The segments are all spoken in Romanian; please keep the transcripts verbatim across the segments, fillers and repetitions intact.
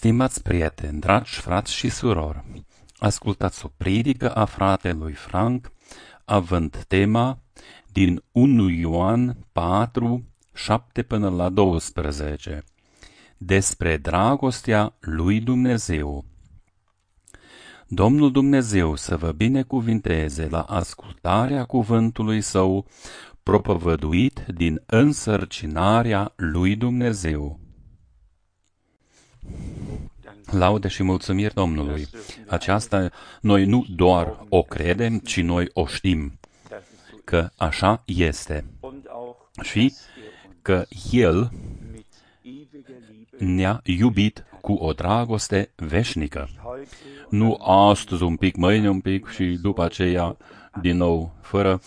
Stimați prieteni, dragi frați și surori, ascultați o predică a fratelui Frank, având tema din unu Ioan patru, șapte până la doisprezece, despre dragostea lui Dumnezeu. Domnul Dumnezeu să vă binecuvinteze la ascultarea cuvântului Său, propovăduit din însărcinarea lui Dumnezeu. Laude și mulțumiri Domnului. Aceasta noi nu doar o credem, ci noi o știm, că așa este și că El ne-a iubit cu o dragoste veșnică. Nu astăzi un pic, mâine un pic și după aceea din nou fără,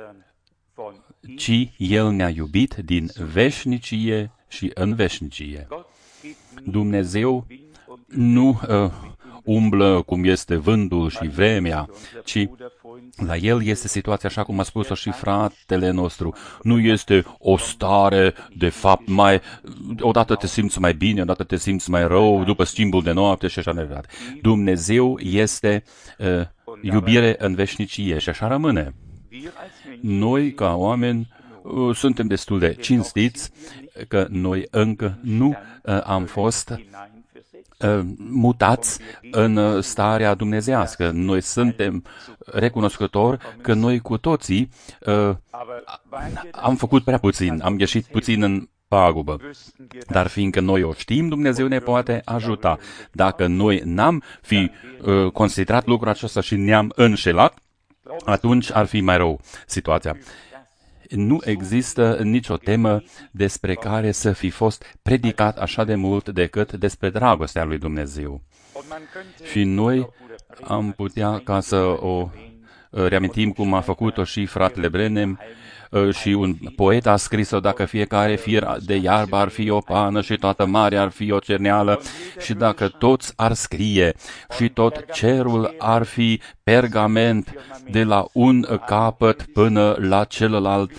ci El ne-a iubit din veșnicie și în veșnicie. Dumnezeu nu uh, umblă cum este vântul și vremea, ci la El este situația așa cum a spus-o și fratele nostru. Nu este o stare, de fapt, mai odată te simți mai bine, odată te simți mai rău, după schimbul de noapte și așa mai departe. Dumnezeu este uh, iubire în veșnicie și așa rămâne. Noi, ca oameni, uh, suntem destul de cinstiți că noi încă nu uh, am fost mutați în starea dumnezească. Noi suntem recunoscători că noi cu toții uh, am făcut prea puțin, am ieșit puțin în pagubă. Dar fiindcă noi o știm, Dumnezeu ne poate ajuta. Dacă noi n-am fi uh, considerat lucrul acesta și ne-am înșelat, atunci ar fi mai rău situația. Nu există nicio temă despre care să fi fost predicat așa de mult decât despre dragostea lui Dumnezeu. Și noi am putea, ca să o reamintim cum a făcut-o și fratele Brenem, și un poet a scris-o, dacă fiecare fir de iarbă ar fi o pană și toată marea ar fi o cerneală și dacă toți ar scrie și tot cerul ar fi pergament de la un capăt până la celălalt,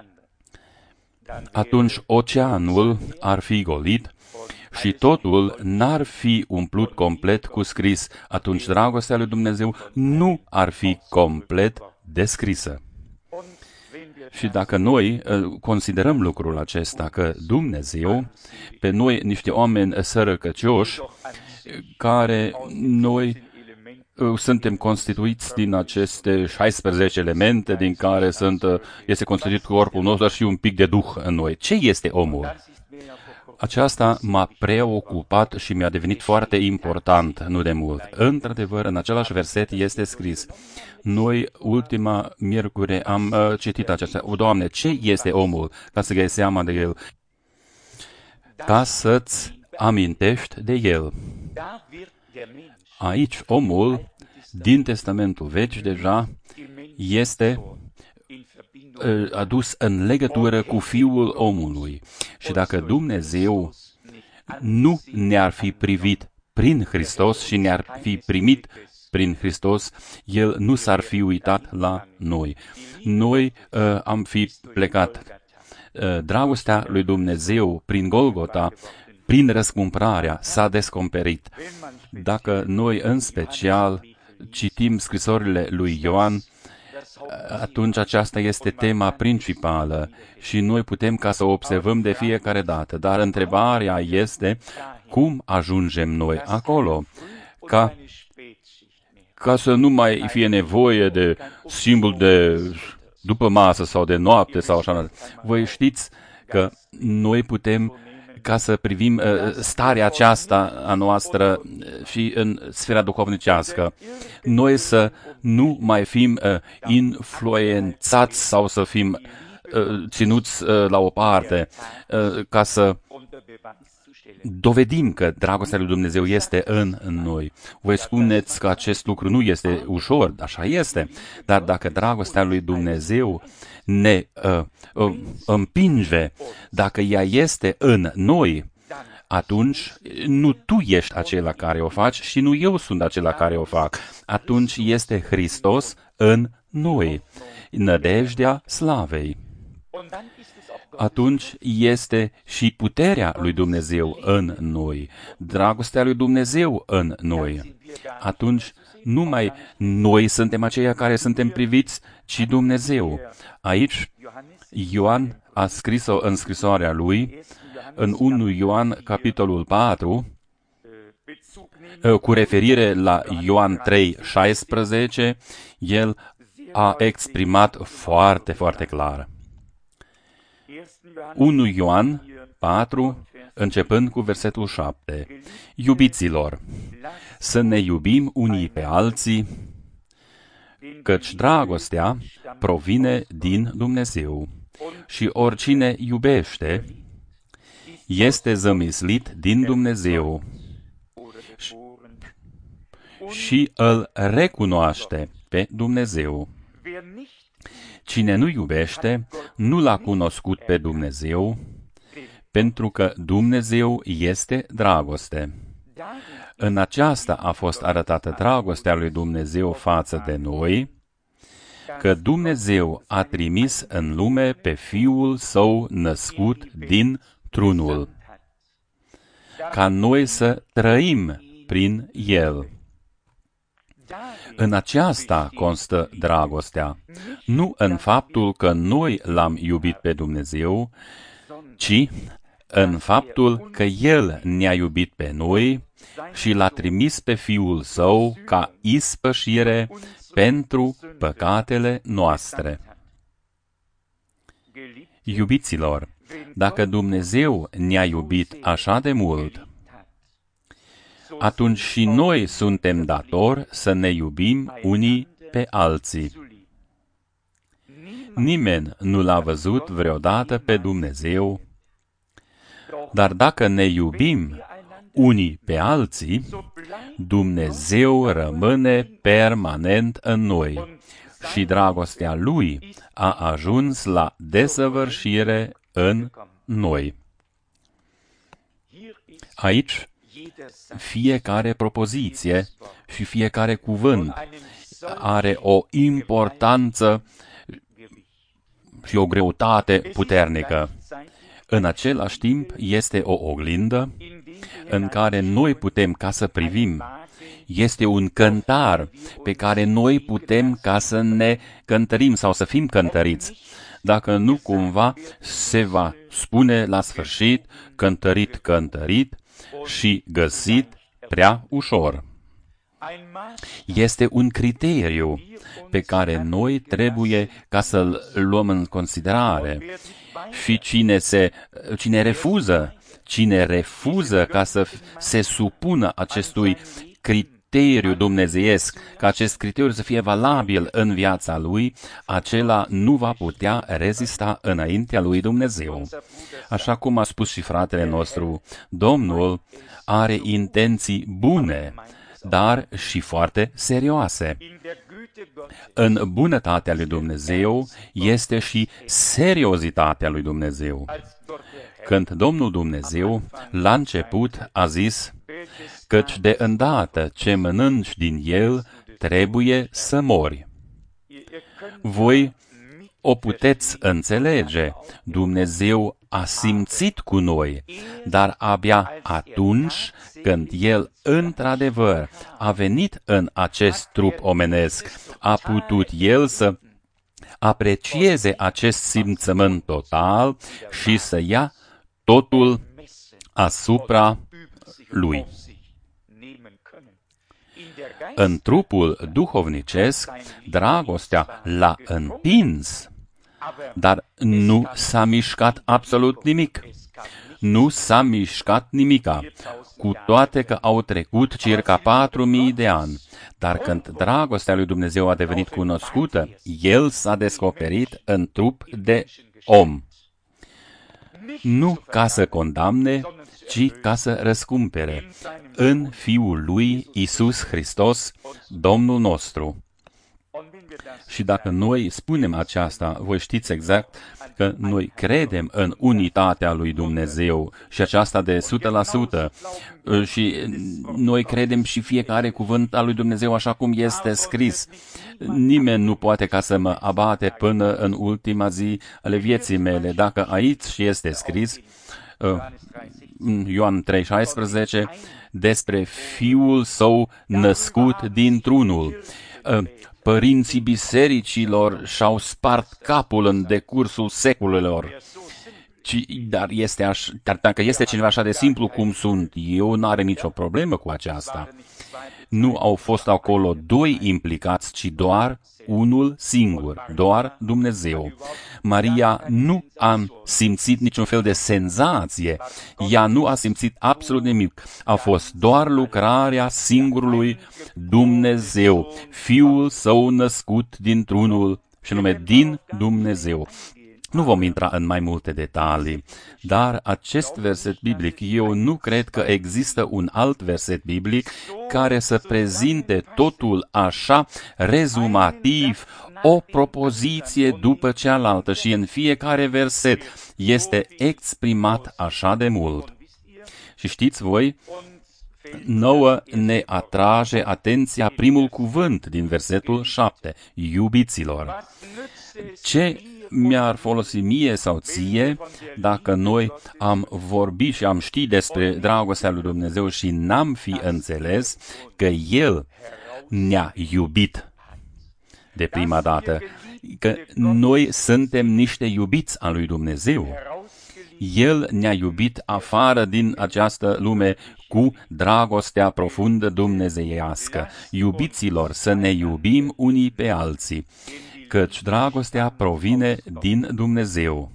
atunci oceanul ar fi golit și totul n-ar fi umplut complet cu scris, atunci dragostea lui Dumnezeu nu ar fi complet descrisă. Și dacă noi considerăm lucrul acesta, că Dumnezeu, pe noi niște oameni sărăcăcioși, care noi suntem constituiți din aceste șaisprezece elemente, din care sunt, este constituit corpul nostru și un pic de duh în noi. Ce este omul? Aceasta m-a preocupat și mi-a devenit foarte important nu de mult. Într-adevăr, în același verset este scris. Noi, ultima miercuri, am uh, citit aceasta. O, Doamne, ce este omul? Ca să găsi seama de el. Ca să-ți amintești de el. Aici, omul, din Testamentul Vechi, deja, este uh, adus în legătură cu Fiul omului. Și dacă Dumnezeu nu ne-ar fi privit prin Hristos și ne-ar fi primit prin Hristos, El nu s-ar fi uitat la noi. Noi uh, am fi plecat. Uh, dragostea lui Dumnezeu prin Golgota, prin răscumpărarea, s-a descoperit. Dacă noi în special citim scrisorile lui Ioan, atunci aceasta este tema principală și noi putem ca să o observăm de fiecare dată. Dar întrebarea este cum ajungem noi acolo? Ca ca să nu mai fie nevoie de simbol de după masă sau de noapte sau așa. Voi știți că noi putem ca să privim uh, starea aceasta a noastră și în sfera duhovnicească. Noi să nu mai fim uh, influențați sau să fim uh, ținuți uh, la o parte, uh, ca să dovedim că dragostea lui Dumnezeu este în noi. Voi spuneți că acest lucru nu este ușor, așa este, dar dacă dragostea lui Dumnezeu ne uh, uh, împinge, dacă ea este în noi, atunci nu tu ești acela care o faci și nu eu sunt acela care o fac. Atunci este Hristos în noi, nădejdea slavei. atunci este și puterea lui Dumnezeu în noi, dragostea lui Dumnezeu în noi. Atunci numai noi suntem aceia care suntem priviți, ci Dumnezeu. Aici Ioan a scris-o în scrisoarea lui, în unu Ioan, capitolul patru, cu referire la Ioan trei șaisprezece, el a exprimat foarte, foarte clar. unu Ioan patru, începând cu versetul șapte. Iubiților, să ne iubim unii pe alții, căci dragostea provine din Dumnezeu și oricine iubește este zămislit din Dumnezeu și îl recunoaște pe Dumnezeu. Cine nu iubește, nu l-a cunoscut pe Dumnezeu, pentru că Dumnezeu este dragoste. În aceasta a fost arătată dragostea lui Dumnezeu față de noi, că Dumnezeu a trimis în lume pe Fiul Său născut din trunul, ca noi să trăim prin El. În aceasta constă dragostea, nu în faptul că noi l-am iubit pe Dumnezeu, ci în faptul că El ne-a iubit pe noi și l-a trimis pe Fiul Său ca ispășire pentru păcatele noastre. Iubiților, dacă Dumnezeu ne-a iubit așa de mult, atunci și noi suntem datori să ne iubim unii pe alții. Nimeni nu l-a văzut vreodată pe Dumnezeu, dar dacă ne iubim unii pe alții, Dumnezeu rămâne permanent în noi și dragostea Lui a ajuns la desăvârșire în noi. Aici, fiecare propoziție și fiecare cuvânt are o importanță și o greutate puternică. În același timp, este o oglindă în care noi putem ca să privim. Este un cântar pe care noi putem ca să ne cântărim sau să fim cântăriți. Dacă nu cumva se va spune la sfârșit cântărit, cântărit și găsit prea ușor. Este un criteriu pe care noi trebuie ca să-l luăm în considerare. Și cine, se, cine refuză, cine refuză ca să se supună acestui criteriu dumnezeiesc, ca acest criteriu să fie valabil în viața lui, acela nu va putea rezista înaintea lui Dumnezeu. Așa cum a spus și fratele nostru, Domnul are intenții bune, dar și foarte serioase. În bunătatea lui Dumnezeu este și seriozitatea lui Dumnezeu. Când Domnul Dumnezeu, la început, a zis, căci de îndată ce mănânci din el, trebuie să mori. Voi o puteți înțelege. Dumnezeu a simțit cu noi, dar abia atunci când El, într-adevăr, a venit în acest trup omenesc, a putut El să aprecieze acest simțământ total și să ia totul asupra Lui. În trupul duhovnicesc, dragostea l-a împins, dar nu s-a mișcat absolut nimic. Nu s-a mișcat nimica, cu toate că au trecut circa patru mii de ani. Dar când dragostea lui Dumnezeu a devenit cunoscută, El s-a descoperit în trup de om. Nu ca să condamne, ci ca să răscumpere în Fiul lui Iisus Hristos, Domnul nostru. Și dacă noi spunem aceasta, voi știți exact că noi credem în unitatea lui Dumnezeu și aceasta de o sută la sută. Și noi credem și fiecare cuvânt al lui Dumnezeu așa cum este scris. Nimeni nu poate ca să mă abate până în ultima zi ale vieții mele. Dacă aici este scris, Ioan trei șaisprezece, despre Fiul Său născut dintr-unul. Părinții bisericilor și-au spart capul în decursul secolelor. Ci, dar, este aș, dar dacă este cineva așa de simplu cum sunt eu, n-are nicio problemă cu aceasta. Nu au fost acolo doi implicați, ci doar unul singur, doar Dumnezeu. Maria nu a simțit niciun fel de senzație, ea nu a simțit absolut nimic. A fost doar lucrarea singurului Dumnezeu, Fiul Său născut dintr-unul, și nume din Dumnezeu. Nu vom intra în mai multe detalii, dar acest verset biblic, eu nu cred că există un alt verset biblic care să prezinte totul așa rezumativ, o propoziție după cealaltă și în fiecare verset este exprimat așa de mult. Și știți voi, nouă ne atrage atenția primul cuvânt din versetul șapte, iubiților. Ce mi-ar folosi mie sau ție dacă noi am vorbit și am ști despre dragostea lui Dumnezeu și n-am fi înțeles că El ne-a iubit de prima dată, că noi suntem niște iubiți al lui Dumnezeu. El ne-a iubit afară din această lume cu dragostea profundă dumnezeiască. Iubiților, să ne iubim unii pe alții, căci dragostea provine din Dumnezeu.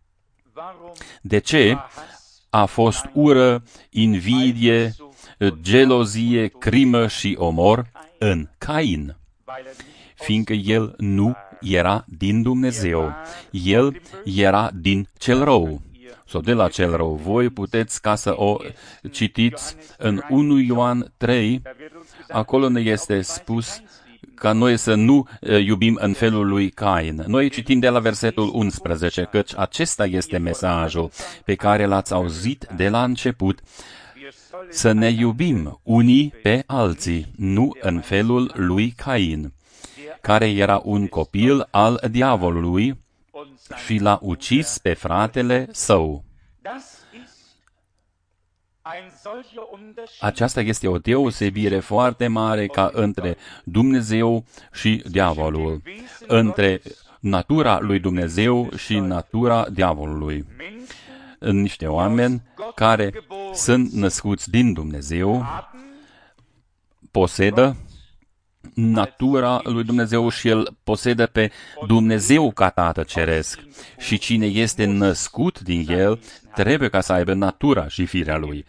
De ce a fost ură, invidie, gelozie, crimă și omor în Cain? Fiindcă el nu era din Dumnezeu, el era din cel rău. Sau de la cel rău. Voi puteți ca să o citiți în unu Ioan trei, acolo ne este spus ca noi să nu iubim în felul lui Cain. Noi citim de la versetul unsprezece, căci acesta este mesajul pe care l-ați auzit de la început, să ne iubim unii pe alții, nu în felul lui Cain, care era un copil al diavolului și l-a ucis pe fratele său. Aceasta este o deosebire foarte mare ca între Dumnezeu și diavolul, între natura lui Dumnezeu și natura diavolului. Niște oameni care sunt născuți din Dumnezeu posedă natura lui Dumnezeu și el posedă pe Dumnezeu ca Tată Ceresc. Și cine este născut din el, trebuie ca să aibă natura și firea lui.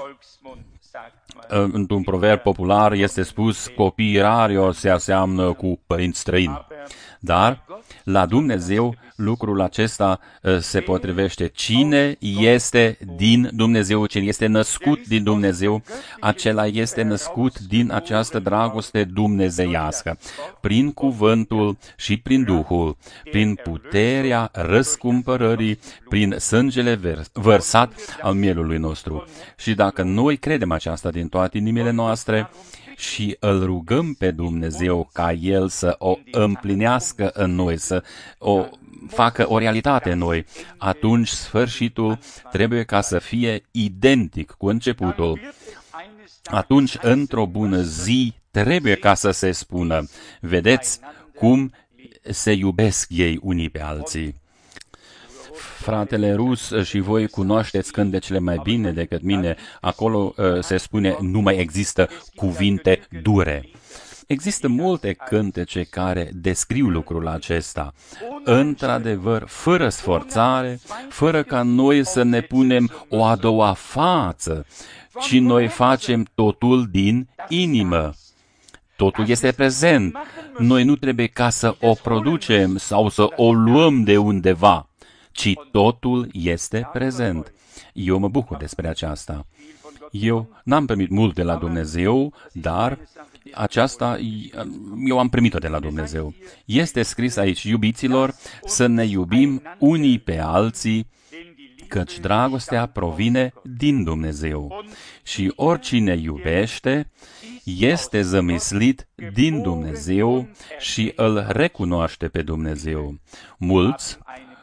Într-un proverb popular este spus, copiii rari se aseamnă cu părinți străini. Dar la Dumnezeu lucrul acesta se potrivește. Cine este din Dumnezeu, cine este născut din Dumnezeu, acela este născut din această dragoste dumnezeiască, prin cuvântul și prin Duhul, prin puterea răscumpărării, prin sângele vărsat al mielului nostru. Și dacă noi credem aceasta din toate inimile noastre, și îl rugăm pe Dumnezeu ca El să o împlinească în noi, să o facă o realitate în noi, atunci sfârșitul trebuie ca să fie identic cu începutul. Atunci, într-o bună zi, trebuie ca să se spună, vedeți cum se iubesc ei unii pe alții. Fratele Rus, și voi cunoașteți cântecele mai bine decât mine, acolo uh, se spune, nu mai există cuvinte dure. Există multe cântece care descriu lucrul acesta. Într-adevăr, fără sforțare, fără ca noi să ne punem o a doua față, ci noi facem totul din inimă. Totul este prezent. Noi nu trebuie ca să o producem sau să o luăm de undeva, ci totul este prezent. Eu mă bucur despre aceasta. Eu n-am primit mult de la Dumnezeu, dar aceasta eu am primit-o de la Dumnezeu. Este scris aici, iubiților, să ne iubim unii pe alții, căci dragostea provine din Dumnezeu. Și oricine iubește este zămislit din Dumnezeu și îl recunoaște pe Dumnezeu. Mulți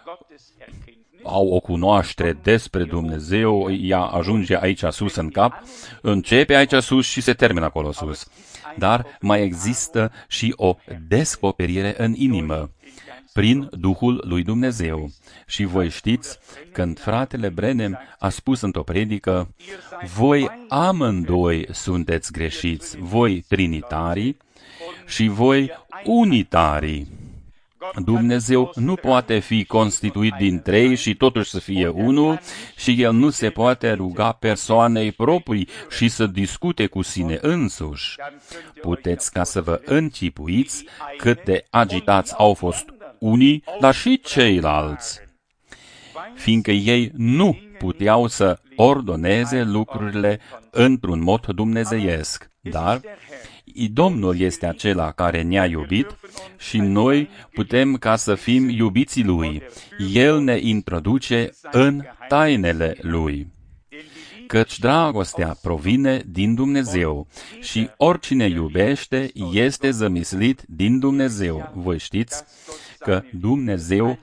au o cunoaștere despre Dumnezeu, ea ajunge aici sus în cap, începe aici sus și se termină acolo sus. Dar mai există și o descoperire în inimă, prin Duhul lui Dumnezeu. Și voi știți, când fratele Branham a spus într-o predică, voi amândoi sunteți greșiți, voi trinitarii și voi unitarii. Dumnezeu nu poate fi constituit din trei și totuși să fie unul și El nu se poate ruga persoanei proprii și să discute cu sine însuși. Puteți ca să vă închipuiți cât de agitați au fost unii, dar și ceilalți, fiindcă ei nu puteau să ordoneze lucrurile într-un mod dumnezeiesc, dar Domnul este acela care ne-a iubit și noi putem ca să fim iubiții Lui. El ne introduce în tainele Lui. Căci dragostea provine din Dumnezeu și oricine iubește este zămislit din Dumnezeu. Voi știți că Dumnezeu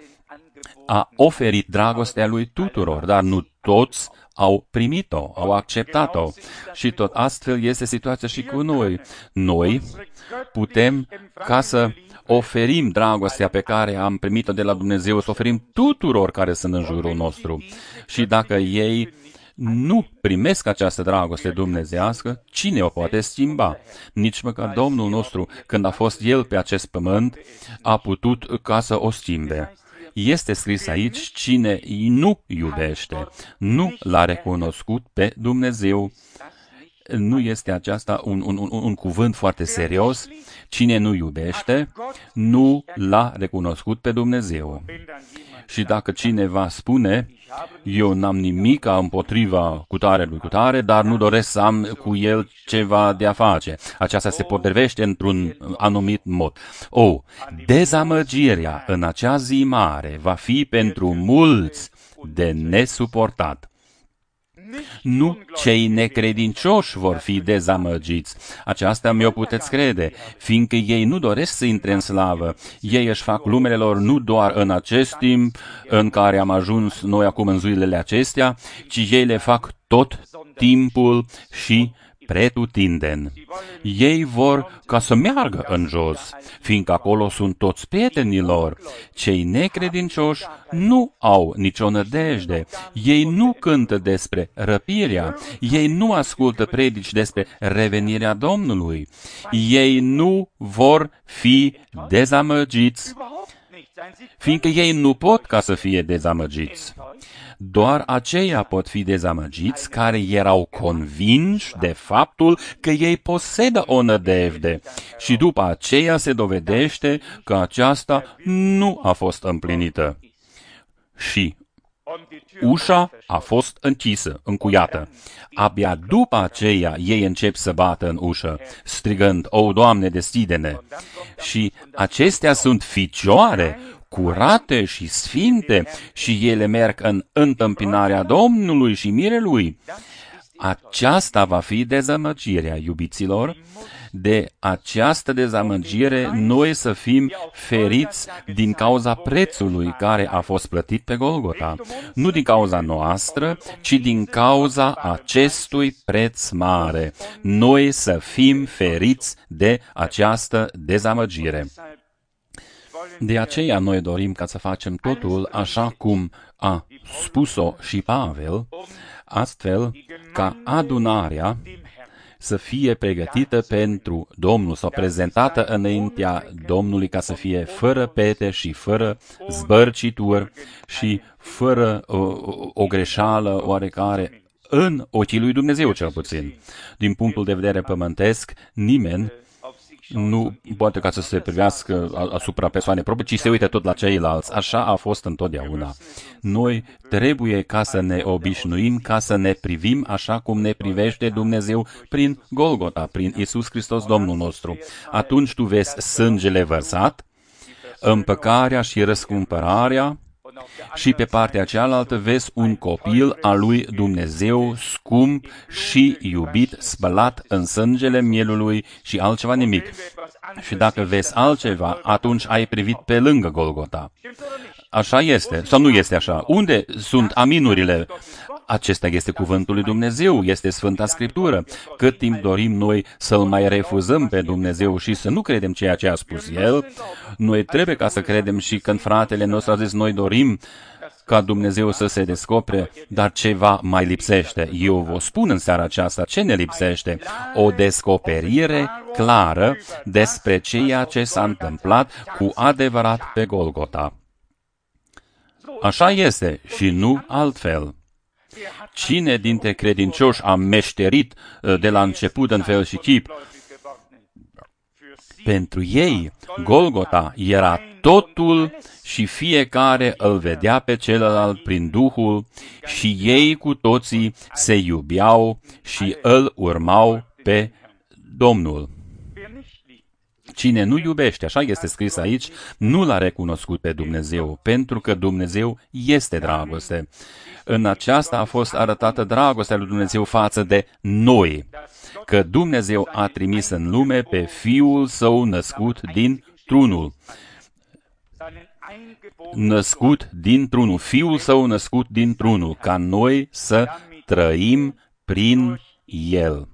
a oferit dragostea Lui tuturor, dar nu toți au primit-o, au acceptat-o. Și tot astfel este situația și cu noi. Noi putem ca să oferim dragostea pe care am primit-o de la Dumnezeu, să oferim tuturor care sunt în jurul nostru. Și dacă ei nu primesc această dragoste dumnezeiască, cine o poate schimba? Nici măcar Domnul nostru, când a fost El pe acest pământ, a putut ca să o schimbe. Este scris aici, cine nu iubește, nu l-a recunoscut pe Dumnezeu. Nu este aceasta un, un, un, un cuvânt foarte serios? Cine nu iubește, nu l-a recunoscut pe Dumnezeu. Și dacă cineva spune, eu n-am nimic împotriva cutare lui cutare, dar nu doresc să am cu el ceva de a face. Aceasta se potrivește într-un anumit mod. O, dezamăgirea în acea zi mare va fi pentru mulți de nesuportat. Nu cei necredincioși vor fi dezamăgiți. Aceasta mi-o puteți crede, fiindcă ei nu doresc să intre în slavă. Ei își fac lumele lor nu doar în acest timp în care am ajuns noi acum în zilele acestea, ci ei le fac tot timpul și pretutindeni. Ei vor ca să meargă în jos, fiindcă acolo sunt toți prietenii lor. Cei necredincioși nu au nicio nădejde. Ei nu cântă despre răpirea. Ei nu ascultă predici despre revenirea Domnului. Ei nu vor fi dezamăgiți, fiindcă ei nu pot ca să fie dezamăgiți. Doar aceia pot fi dezamăgiți care erau convinși de faptul că ei posedă o nădejde și după aceea se dovedește că aceasta nu a fost împlinită. Și ușa a fost închisă, încuiată. Abia după aceea ei încep să bată în ușă, strigând, o, Doamne, deschide-ne! Și acestea sunt ficioare, curate și sfinte și ele merg în întâmpinarea Domnului și mirelui. Aceasta va fi dezamăgirea, iubiților. De această dezamăgire noi să fim feriți din cauza prețului care a fost plătit pe Golgota. Nu din cauza noastră, ci din cauza acestui preț mare. Noi să fim feriți de această dezamăgire. De aceea noi dorim ca să facem totul așa cum a spus-o și Pavel, astfel ca adunarea să fie pregătită pentru Domnul sau prezentată înaintea Domnului ca să fie fără pete și fără zbărcituri și fără o, o greșeală oarecare în ochii lui Dumnezeu cel puțin. Din punctul de vedere pământesc, nimeni nu poate ca să se privească asupra persoanei proprii, ci se uită tot la ceilalți. Așa a fost întotdeauna. Noi trebuie ca să ne obișnuim, ca să ne privim așa cum ne privește Dumnezeu prin Golgota, prin Iisus Hristos Domnul nostru. Atunci tu vezi sângele vărsat, împăcarea și răscumpărarea, și pe partea cealaltă vezi un copil al lui Dumnezeu scump și iubit, spălat în sângele mielului și altceva nimic. Și dacă vezi altceva, atunci ai privit pe lângă Golgota. Așa este, sau nu este așa? Unde sunt aminurile? Acesta este cuvântul lui Dumnezeu, este Sfânta Scriptură. Cât timp dorim noi să-L mai refuzăm pe Dumnezeu și să nu credem ceea ce a spus El, noi trebuie ca să credem și când fratele nostru a zis, noi dorim ca Dumnezeu să se descopere, dar ceva mai lipsește. Eu vă spun în seara aceasta ce ne lipsește. O descoperire clară despre ceea ce s-a întâmplat cu adevărat pe Golgota. Așa este și nu altfel. Cine dintre credincioși a meșterit de la început în fel și chip? Pentru ei, Golgota era totul și fiecare îl vedea pe celălalt prin Duhul și ei cu toții se iubeau și îl urmau pe Domnul. Cine nu iubește, așa este scris aici, nu l-a recunoscut pe Dumnezeu, pentru că Dumnezeu este dragoste. În aceasta a fost arătată dragostea lui Dumnezeu față de noi, că Dumnezeu a trimis în lume pe Fiul Său născut din trunul. Născut din trunul, Fiul Său născut din trunul, ca noi să trăim prin El.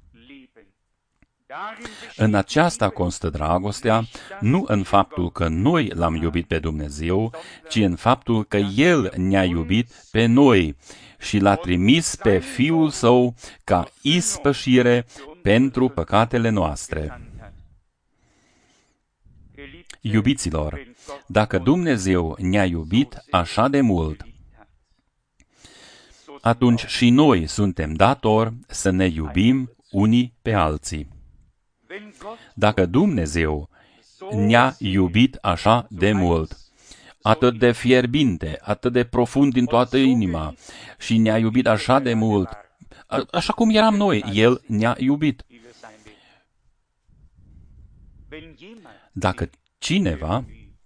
În aceasta constă dragostea, nu în faptul că noi l-am iubit pe Dumnezeu, ci în faptul că El ne-a iubit pe noi și l-a trimis pe Fiul Său ca ispășire pentru păcatele noastre. Iubiților, dacă Dumnezeu ne-a iubit așa de mult, atunci și noi suntem datori să ne iubim unii pe alții. Dacă Dumnezeu ne-a iubit așa de mult, atât de fierbinte, atât de profund din toată inima, și ne-a iubit așa de mult, așa cum eram noi, El ne-a iubit. Dacă cineva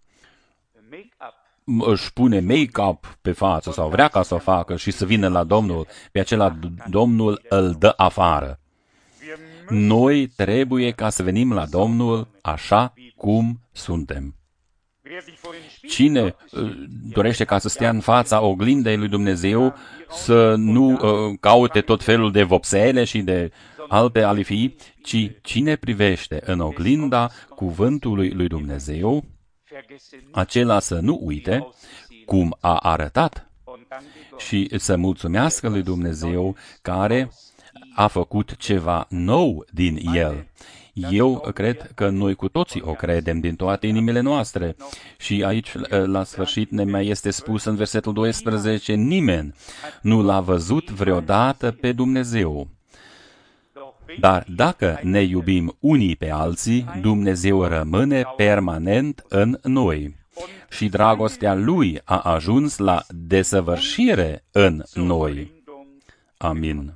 își pune make-up pe față sau vrea ca să o facă și să vină la Domnul, pe acela Domnul îl dă afară. Noi trebuie ca să venim la Domnul așa cum suntem. Cine dorește ca să stea în fața oglindei lui Dumnezeu, să nu uh, caute tot felul de vopsele și de alte alifii, ci cine privește în oglinda cuvântului lui Dumnezeu, acela să nu uite cum a arătat și să mulțumească lui Dumnezeu care a făcut ceva nou din el. Eu cred că noi cu toții o credem din toate inimile noastre. Și aici, la sfârșit, ne mai este spus în versetul doisprezece, nimeni nu l-a văzut vreodată pe Dumnezeu. Dar dacă ne iubim unii pe alții, Dumnezeu rămâne permanent în noi. Și dragostea Lui a ajuns la desăvârșire în noi. Amin.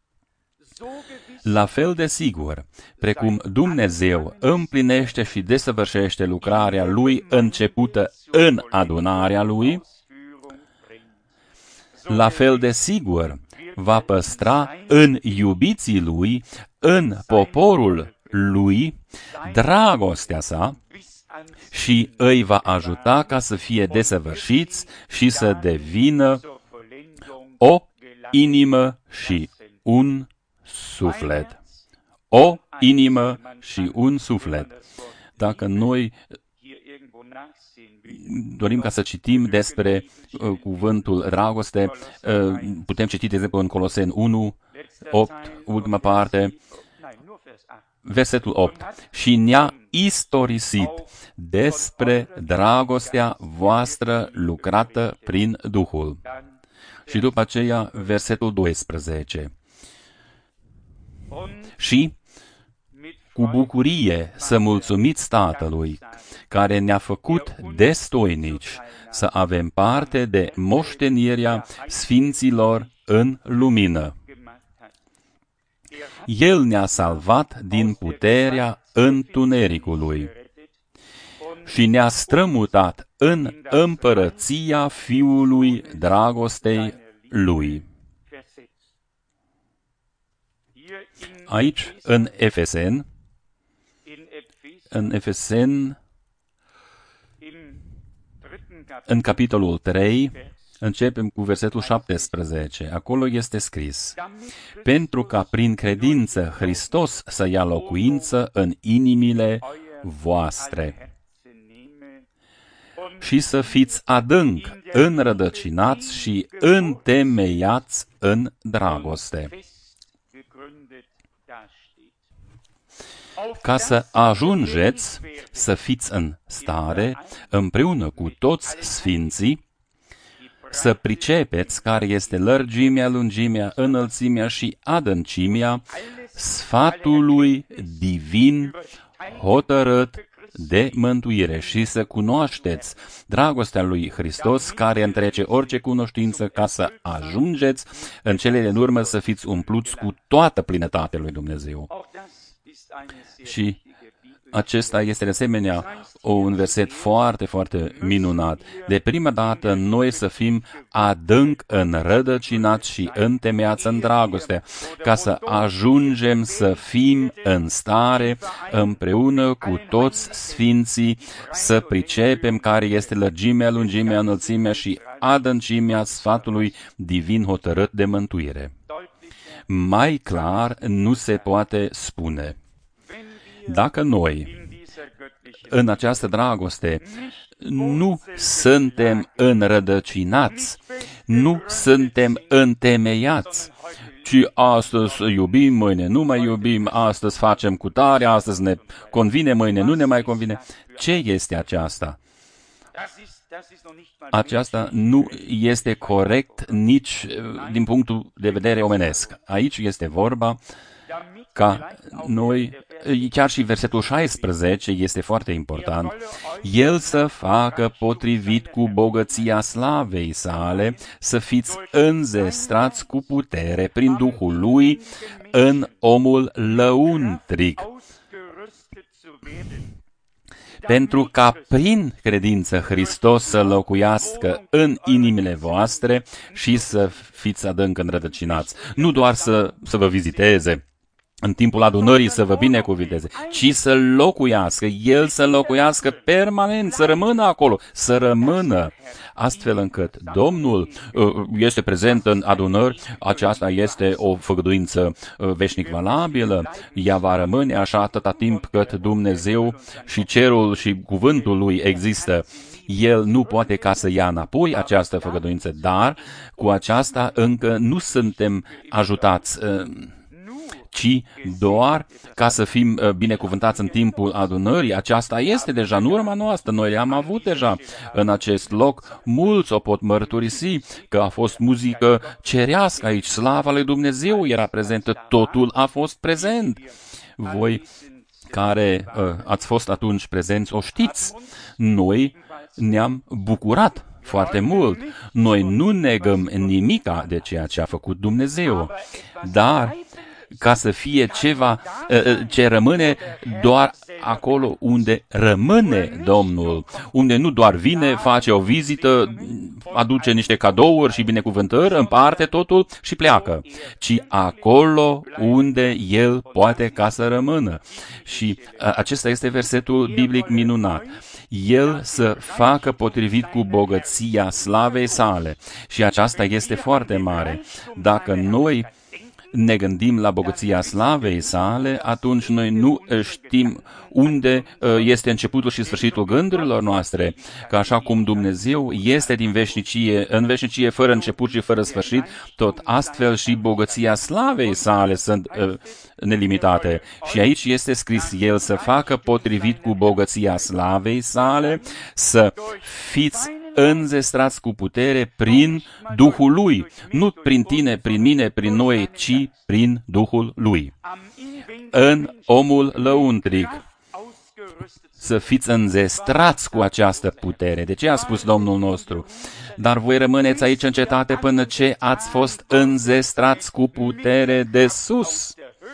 La fel de sigur, precum Dumnezeu împlinește și desăvârșește lucrarea Lui începută în adunarea Lui, la fel de sigur va păstra în iubiții Lui, în poporul Lui, dragostea sa și îi va ajuta ca să fie desăvârșiți și să devină o inimă și un suflet. O inimă și un suflet. Dacă noi dorim ca să citim despre uh, cuvântul dragoste, uh, putem citi, de exemplu, în Coloseni unu, opt, ultima parte, versetul opt. Și ne-a istorisit despre dragostea voastră lucrată prin Duhul. Și după aceea, versetul doisprezece. Și cu bucurie să mulțumiți Tatălui, care ne-a făcut destoinici să avem parte de moștenirea sfinților în lumină. El ne-a salvat din puterea întunericului și ne-a strămutat în împărăția Fiului dragostei Lui. Aici, în Efeseni, în Efeseni, în capitolul trei, începem cu versetul șaptesprezece. Acolo este scris: pentru ca prin credință Hristos să ia locuință în inimile voastre și să fiți adânc înrădăcinați și întemeiați în dragoste, ca să ajungeți să fiți în stare, împreună cu toți sfinții, să pricepeți care este lărgimea, lungimea, înălțimea și adâncimea sfatului divin hotărât de mântuire și să cunoașteți dragostea lui Hristos, care întrece orice cunoștință, ca să ajungeți în cele din urmă să fiți umpluți cu toată plinătatea lui Dumnezeu. Și acesta este de asemenea un verset foarte, foarte minunat. De prima dată noi să fim adânc înrădăcinați și întemeiați în dragoste, ca să ajungem să fim în stare, împreună cu toți sfinții, să pricepem care este lărgimea, lungimea, înălțimea și adâncimea sfatului divin hotărât de mântuire. Mai clar nu se poate spune. Dacă noi, în această dragoste, nu suntem înrădăcinați, nu suntem întemeiați, ci astăzi iubim, mâine nu mai iubim, astăzi facem cu tare, astăzi ne convine, mâine nu ne mai convine, ce este aceasta? Aceasta nu este corect nici din punctul de vedere omenesc. Aici este vorba ca noi, chiar și versetul șaisprezece este foarte important, El să facă potrivit cu bogăția slavei sale, să fiți înzestrați cu putere prin Duhul Lui în omul lăuntric, pentru ca prin credință Hristos să locuiască în inimile voastre și să fiți adânc înrădăcinați. Nu doar să, să vă viziteze în timpul adunării, să vă binecuvinteze, ci să locuiască, El să locuiască permanent, să rămână acolo, să rămână, astfel încât Domnul este prezent în adunări, aceasta este o făgăduință veșnic valabilă, ea va rămâne așa atâta timp cât Dumnezeu și cerul și cuvântul Lui există. El nu poate ca să ia înapoi această făgăduință, dar cu aceasta încă nu suntem ajutați, ci doar ca să fim binecuvântați în timpul adunării. Aceasta este deja în urma noastră, noi le-am avut deja în acest loc. Mulți o pot mărturisi că a fost muzică cerească aici, slava lui Dumnezeu era prezentă, totul a fost prezent. Voi care uh, ați fost atunci prezenți o știți, noi ne-am bucurat foarte mult. Noi nu negăm nimica de ceea ce a făcut Dumnezeu, dar ca să fie ceva ce rămâne doar acolo unde rămâne Domnul, unde nu doar vine, face o vizită, aduce niște cadouri și binecuvântări, împarte totul și pleacă, ci acolo unde El poate ca să rămână. Și acesta este versetul biblic minunat. El să facă potrivit cu bogăția slavei sale. Și aceasta este foarte mare. Dacă noi ne gândim la bogăția slavei sale, atunci noi nu știm unde este începutul și sfârșitul gândurilor noastre, că așa cum Dumnezeu este din veșnicie, în veșnicie fără început și fără sfârșit, tot astfel și bogăția slavei sale sunt uh, nelimitate. Și aici este scris, El să facă potrivit cu bogăția slavei sale, să fiți înzestrați cu putere prin Duhul Lui. Nu prin tine, prin mine, prin noi, ci prin Duhul Lui. În omul lăuntric. Să fiți înzestrați cu această putere. De ce a spus Domnul nostru? Dar voi rămâneți aici în cetate până ce ați fost înzestrați cu putere de sus.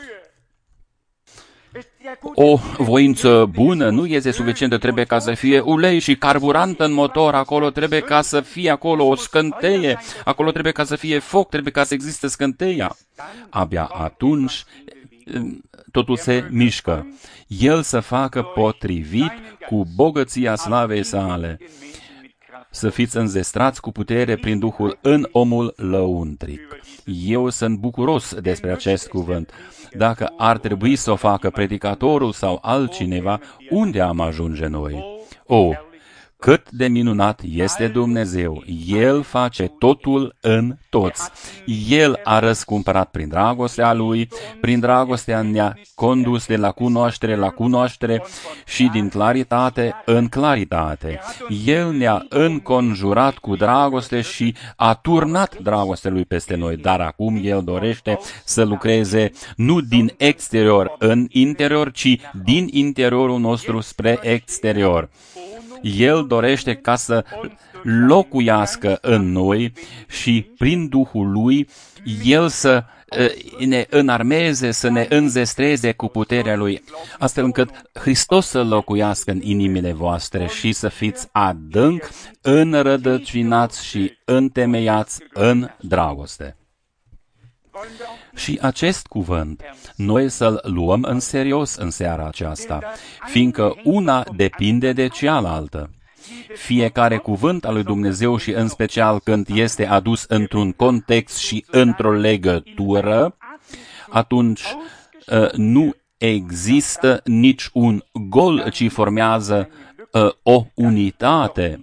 O voință bună nu este suficientă, trebuie ca să fie ulei și carburant în motor, acolo trebuie ca să fie acolo o scânteie, acolo trebuie ca să fie foc, trebuie ca să existe scânteia. Abia atunci totul se mișcă. El să facă potrivit cu bogăția slavei sale. Să fiți înzestrați cu putere prin Duhul în omul lăuntric. Eu sunt bucuros despre acest cuvânt. Dacă ar trebui să o facă predicatorul sau altcineva, unde am ajunge noi? O, cât de minunat este Dumnezeu! El face totul în toți. El a răscumpărat prin dragostea Lui, prin dragostea ne-a condus de la cunoaștere la cunoaștere și din claritate în claritate. El ne-a înconjurat cu dragoste și a turnat dragostea Lui peste noi, dar acum El dorește să lucreze nu din exterior în interior, ci din interiorul nostru spre exterior. El dorește ca să locuiască în noi și prin Duhul Lui El să ne înarmeze, să ne înzestreze cu puterea Lui, astfel încât Hristos să locuiască în inimile voastre și să fiți adânc înrădăcinați și întemeiați în dragoste. Și acest cuvânt, noi să-l luăm în serios în seara aceasta, fiindcă una depinde de cealaltă. Fiecare cuvânt al lui Dumnezeu și în special când este adus într-un context și într-o legătură, atunci nu există nici un gol, ci formează o unitate.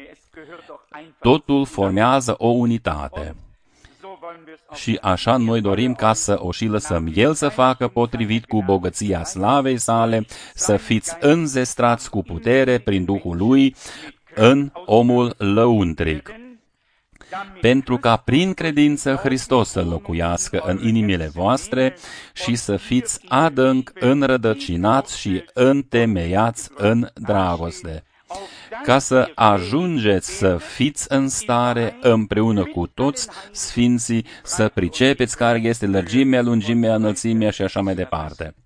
Totul formează o unitate. Și așa noi dorim ca să o și lăsăm. El să facă potrivit cu bogăția slavei sale, să fiți înzestrați cu putere prin Duhul Lui în omul lăuntric. Pentru ca prin credință Hristos să locuiască în inimile voastre și să fiți adânc înrădăcinați și întemeiați în dragoste, ca să ajungeți să fiți în stare împreună cu toți sfinții să pricepeți care este lărgimea, lungimea, înălțimea și așa mai departe.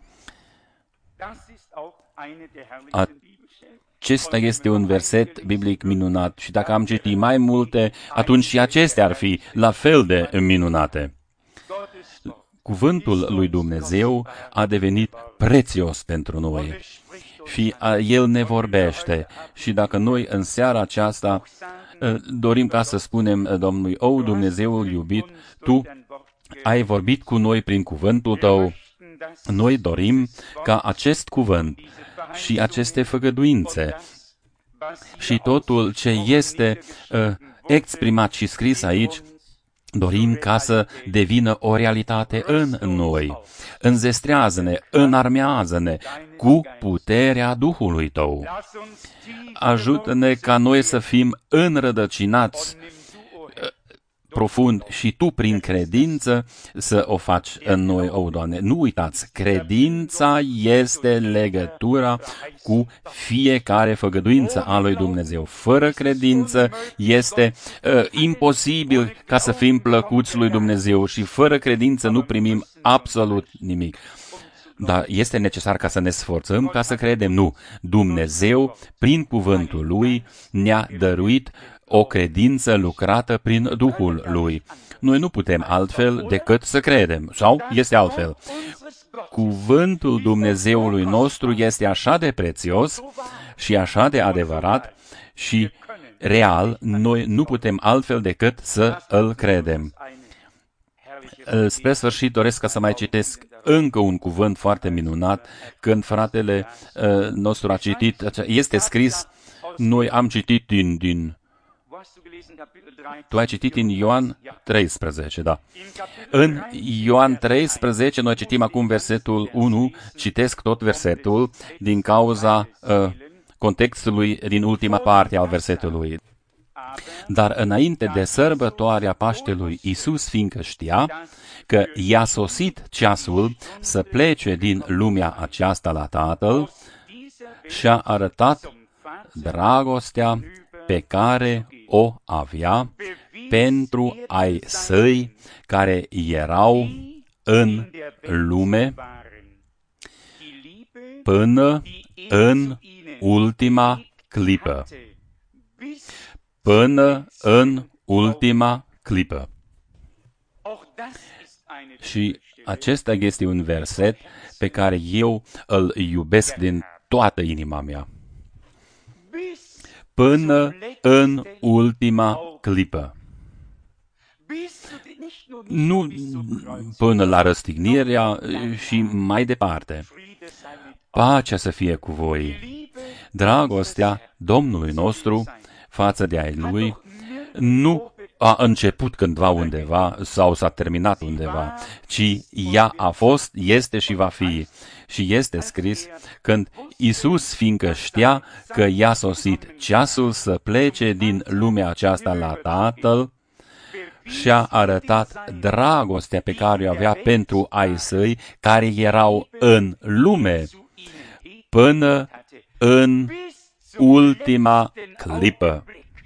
Acesta este un verset biblic minunat și dacă am citit mai multe, atunci și acestea ar fi la fel de minunate. Cuvântul lui Dumnezeu a devenit prețios pentru noi și El ne vorbește. Și dacă noi în seara aceasta dorim ca să spunem Domnului, o, Dumnezeul iubit, Tu ai vorbit cu noi prin cuvântul Tău, noi dorim ca acest cuvânt și aceste făgăduințe și totul ce este uh, exprimat și scris aici, dorim ca să devină o realitate în noi. Înzestrează-ne, înarmează-ne cu puterea Duhului Tău. Ajută-ne ca noi să fim înrădăcinați profund și Tu prin credință să o faci în noi, o, Doamne. Nu uitați, credința este legătura cu fiecare făgăduință a lui Dumnezeu. Fără credință este uh, imposibil ca să fim plăcuți lui Dumnezeu și fără credință nu primim absolut nimic. Dar este necesar ca să ne sforțăm, ca să credem? Nu. Dumnezeu, prin cuvântul Lui, ne-a dăruit o credință lucrată prin Duhul Lui. Noi nu putem altfel decât să credem. Sau este altfel. Cuvântul Dumnezeului nostru este așa de prețios și așa de adevărat și real, noi nu putem altfel decât să îl credem. Spre sfârșit doresc ca să mai citesc încă un cuvânt foarte minunat, când fratele uh, nostru a citit, este scris, noi am citit din, din Tu ai citit în Ioan treisprezece, da. În Ioan treisprezece, noi citim acum versetul unu, citesc tot versetul din cauza uh, contextului din ultima parte al versetului. Dar înainte de sărbătoarea Paștelui, Iisus, fiindcă știa că i-a sosit ceasul să plece din lumea aceasta la Tatăl, și-a arătat dragostea pe care o avea pentru ai săi care erau în lume până în ultima clipă. Până în ultima clipă. Și acesta este un verset pe care eu îl iubesc din toată inima mea. Până în ultima clipă. Nu până la răstignirea și mai departe. Pacea să fie cu voi. Dragostea Domnului nostru față de ai Lui nu a început cândva undeva sau s-a terminat undeva, ci ea a fost, este și va fi. Și este scris, când Iisus, fiindcă știa că i-a sosit ceasul să plece din lumea aceasta la Tatăl, și-a arătat dragostea pe care o avea pentru ai săi care erau în lume până în ultima clipă.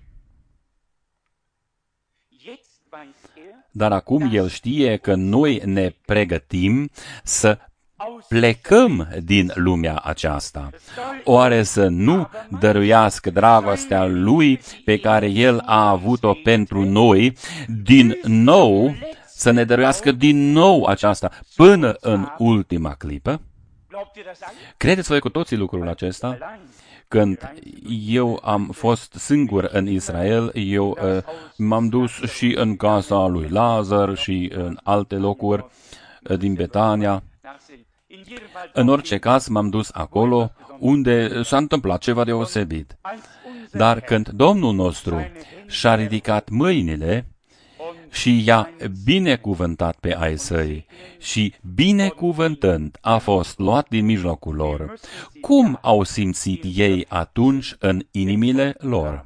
Dar acum el știe că noi ne pregătim să plecăm din lumea aceasta. Oare să nu dăruiască dragostea Lui pe care El a avut-o pentru noi, din nou, să ne dăruiască din nou aceasta până în ultima clipă? Credeți voi cu toții lucrul acesta? Când eu am fost singur în Israel, eu uh, m-am dus și în casa lui Lazar și în alte locuri uh, din Betania. În orice caz m-am dus acolo unde s-a întâmplat ceva deosebit. Dar când Domnul nostru și-a ridicat mâinile și i-a binecuvântat pe ai săi și binecuvântând a fost luat din mijlocul lor, cum au simțit ei atunci în inimile lor?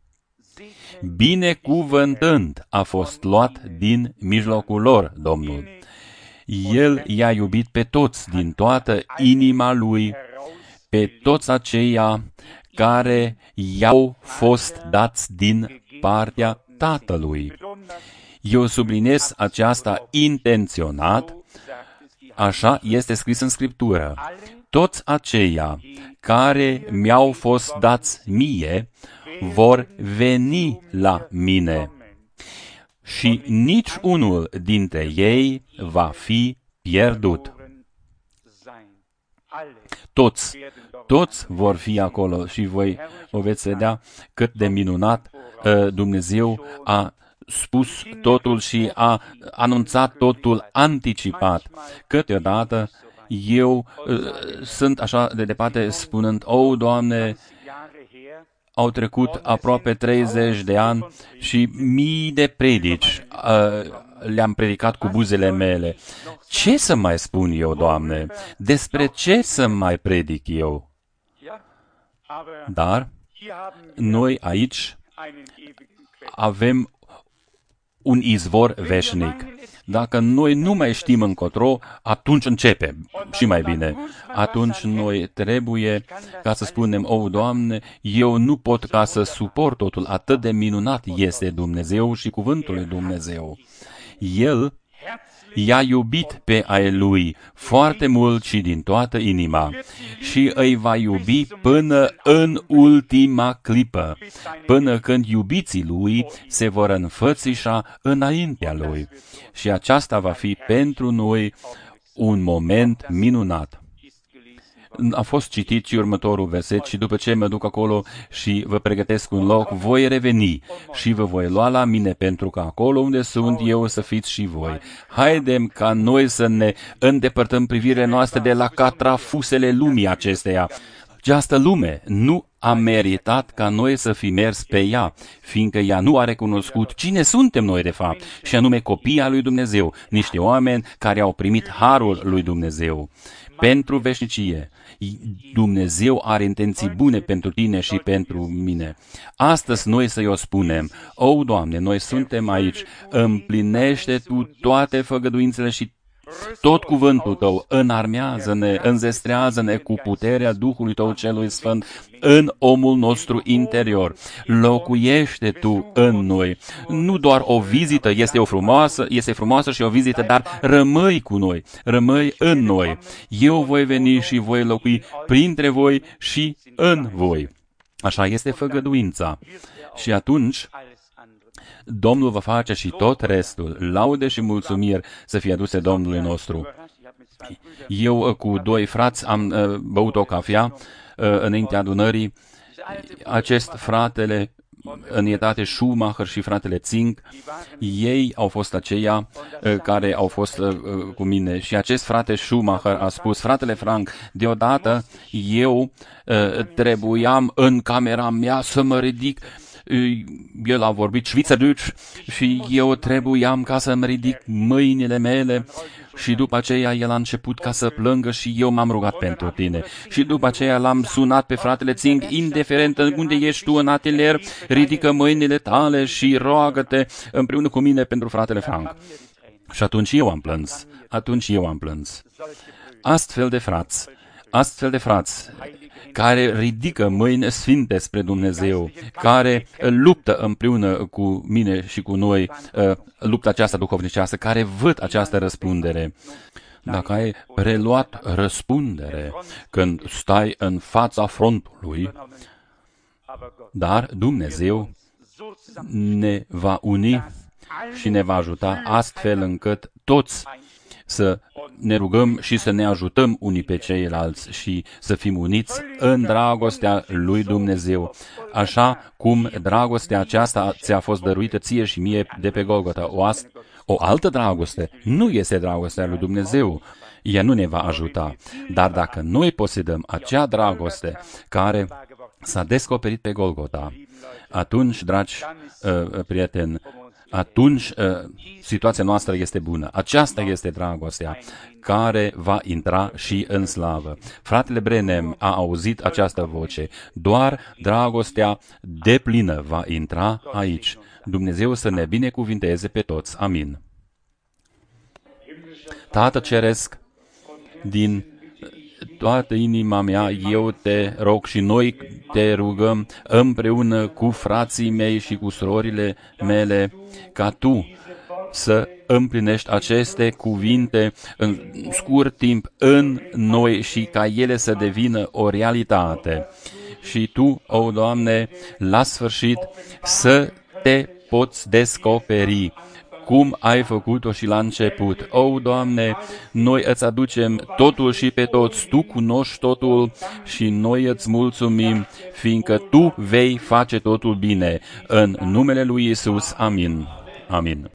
Binecuvântând a fost luat din mijlocul lor, Domnul. El i-a iubit pe toți din toată inima lui, pe toți aceia care i-au fost dați din partea Tatălui. Eu subliniez aceasta intenționat, așa este scris în Scriptură. Toți aceia care mi-au fost dați mie vor veni la mine și nici unul dintre ei va fi pierdut. Toți, toți vor fi acolo și voi o veți vedea cât de minunat uh, Dumnezeu a spus totul și a anunțat totul anticipat. Câteodată eu uh, sunt așa de departe spunând, o, Doamne, au trecut aproape treizeci de ani și mii de predici uh, le-am predicat cu buzele mele. Ce să mai spun eu, Doamne? Despre ce să mai predic eu? Dar noi aici avem un izvor veșnic. Dacă noi nu mai știm încotro, atunci începe și mai bine. Atunci noi trebuie ca să spunem, o, Doamne, eu nu pot ca să suport totul, atât de minunat este Dumnezeu și cuvântul lui Dumnezeu. El i-a iubit pe ai Lui foarte mult și din toată inima și îi va iubi până în ultima clipă, până când iubiții Lui se vor înfățișa înaintea Lui. Și aceasta va fi pentru noi un moment minunat. A fost citit și următorul verset și după ce mă duc acolo și vă pregătesc un loc, voi reveni și vă voi lua la mine pentru că acolo unde sunt eu să fiți și voi. Haidem ca noi să ne îndepărtăm privirile noastre de la catrafusele lumii acesteia. Această lume nu a meritat ca noi să fi mers pe ea, fiindcă ea nu a recunoscut cine suntem noi de fapt, și anume copiii lui Dumnezeu, niște oameni care au primit harul lui Dumnezeu. pentru veșnicie. Dumnezeu are intenții bune pentru tine și pentru mine. Astăzi noi să-i o spunem, o, Doamne, noi suntem aici, împlinește Tu toate făgăduințele și tot cuvântul Tău, înarmează-ne, înzestrează-ne cu puterea Duhului Tău celui Sfânt în omul nostru interior. Locuiește Tu în noi. Nu doar o vizită, este o frumoasă, este frumoasă și o vizită, dar rămâi cu noi, rămâi în noi. Eu voi veni și voi locui printre voi și în voi. Așa este făgăduința. Și atunci Domnul va face și tot restul. Laude și mulțumiri să fie aduse Domnului nostru. Eu cu doi frați am uh, băut o cafea uh, înaintea adunării. Acest fratele în etate Schumacher și fratele Zink, ei au fost aceia uh, care au fost uh, cu mine. Și acest frate Schumacher a spus, fratele Frank, deodată eu uh, trebuiam în camera mea să mă ridic. El a vorbit Schweizerdeutsch și eu trebuiam ca să-mi ridic mâinile mele și după aceea el a început ca să plângă și eu m-am rugat pentru tine. Și după aceea l-am sunat pe fratele Zink, indiferent unde ești tu în atelier, ridică mâinile tale și roagă-te împreună cu mine pentru fratele Frank. Și atunci eu am plâns, atunci eu am plâns. Astfel de frați, astfel de frați, care ridică mâini sfinte spre Dumnezeu, care luptă împreună cu mine și cu noi, lupta aceasta duhovnicească, care văd această răspundere. Dacă ai preluat răspundere când stai în fața frontului, dar Dumnezeu ne va uni și ne va ajuta astfel încât toți să ne rugăm și să ne ajutăm unii pe ceilalți și să fim uniți în dragostea lui Dumnezeu, așa cum dragostea aceasta ți-a fost dăruită ție și mie de pe Golgota. O, ast- o altă dragoste nu este dragostea lui Dumnezeu. Ea nu ne va ajuta. Dar dacă noi posedăm acea dragoste care s-a descoperit pe Golgota, atunci, dragi uh, prieteni, atunci uh, situația noastră este bună. Aceasta este dragostea care va intra și în slavă. Fratele Brenem a auzit această voce. Doar dragostea deplină va intra aici. Dumnezeu să ne binecuvinteze pe toți. Amin. Tată Ceresc, din toată inima mea, eu te rog și noi te rugăm împreună cu frații mei și cu surorile mele, ca Tu să împlinești aceste cuvinte în scurt timp în noi și ca ele să devină o realitate. Și Tu, o Doamne, la sfârșit să te poți descoperi cum ai făcut-o și la început. O, Doamne, noi îți aducem totul și pe toți, Tu cunoști totul și noi îți mulțumim, fiindcă Tu vei face totul bine. În numele lui Iisus, amin. Amin.